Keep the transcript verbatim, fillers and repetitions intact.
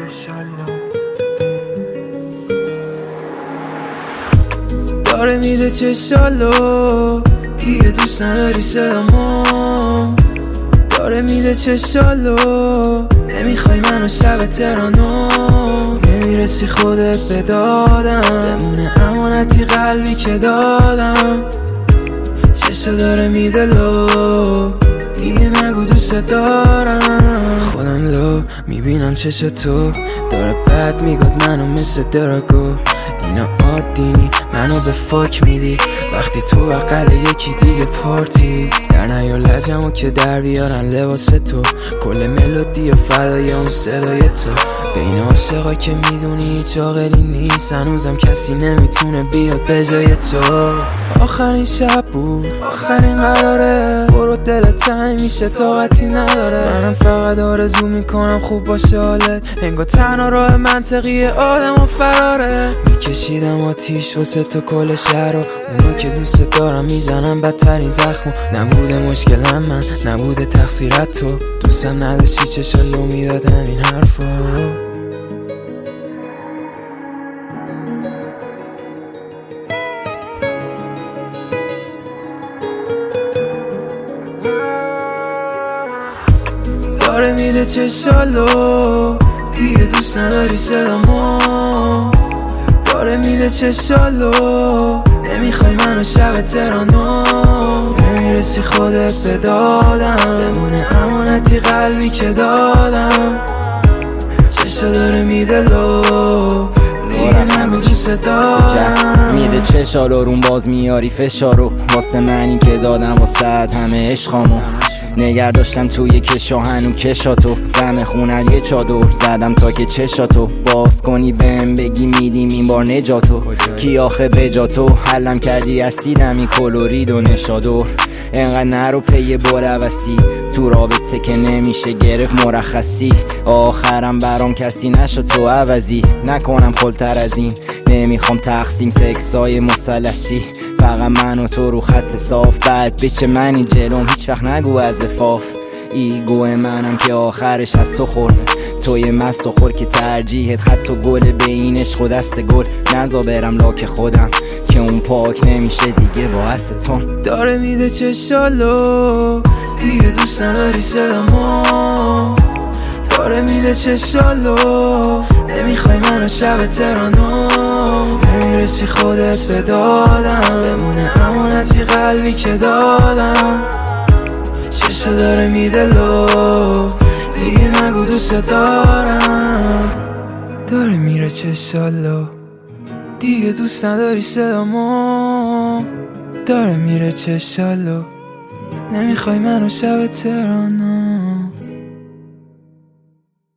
داره میده چشالو دیگه دوست نداری صدامو، داره میده چشالو نمیخوای منو شب ترانو، نمیرسی خودت به دادم بمونه امانتی قلبی که دادم، چشا داره میده لو دیگه نگو دوست دارم، خودم لو میبینم چش تو داره بد میگاد منو مثل دراگو، اینا عادی نی منو به فاک میدی وقتی تو اقل یکی دیگه پارتی، در نیار لجمو که در بیارن لباس تو، کل ملودی و فدای اون صدای تو، بین عاشقا که میدونی هیچ عاقلی نیست هنوزم کسی نمیتونه بیاد به جای تو، آخرین شب بود آخرین قراره برو دلت تنگ میشه طاقتی نداره، منم فقط آرزو میکنم خوب باشه حالت، انگار تنها راه منطقی آدم و فراره، میکشیدم آتیش واسه تو کل شهر و اونو که دوست دارم میزنم بدترین زخمو، نبوده مشکلم من نبوده تقصیرت تو، دوستم نداشتی چشالو میدادم این حرفو. داره میده چشالو دیگه دوست نداری صدامو، داره میده چشالو نمیخوای منو شب ترانو، نمیرسی خودت به دادم بمونه امانتی قلبی که دادم، چشا داره میده لو دیگه نگو دوست دارم، میده چشالو روم باز میاری فشارو واسه منی که دادم واسه همه عشقامو، نگر داشتم توی کشا هنو کشاتو، دم خونت یه چادر زدم تا که چشاتو باز کنی بهم بگی میدیم این بار نجاتو، کی آخه بجاتو حلم کردی از سیدمی کلورید و نشادور، انقدر نرو پی بروسی تو رابطه که نمیشه گرفت مرخصی، آخرم برام کسی نشد تو عوضی، نکنم خلتر از این نمیخوام تقسیم سکسای مثلثی، فقط من و تو رو خط صاف، بعد بچه منی جلوم هیچ وقت نگو از افاف، ایگو منم که آخرش از تو خورد، توی مست و خور که ترجیحت خط و گل به این عشق و دست گل، نزا برم لاک خودم که اون پاک نمیشه دیگه با استون، داره میده چشالو دیگه دوست نداری صدامو، داره میده چشالو نمیخوای منو شب ترانو، نمیرسی خودت به دادم بمونه امانتی قلبی که دادم، چشا داره میده لو دیگه نگو دوست دارم، داره میره چشالو دیگه دوست نداری صدامو، داره میره چشالو نمیخوای منو شب ترانو.